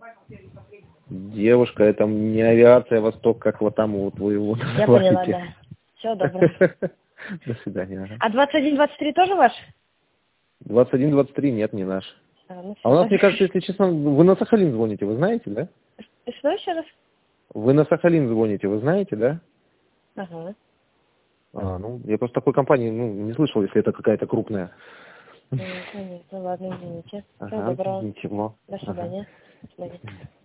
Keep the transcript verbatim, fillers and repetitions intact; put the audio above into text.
Девушка, это не авиация Восток, как вот там вот вы его Я поняла, да. Все, добро. До свидания. А двадцать один двадцать три тоже ваш? двадцать один двадцать три нет, не наш. А, ну, А у нас, мне кажется, если честно, вы на Сахалин звоните, вы знаете, да? Что еще раз? Вы на Сахалин звоните, вы знаете, да? Ага. А, ну, я просто такой компании, ну, не слышал, если это какая-то крупная. Ну, понятно, ладно, извините. Всего Ага, доброго. ничего. До Ага. свидания. До свидания.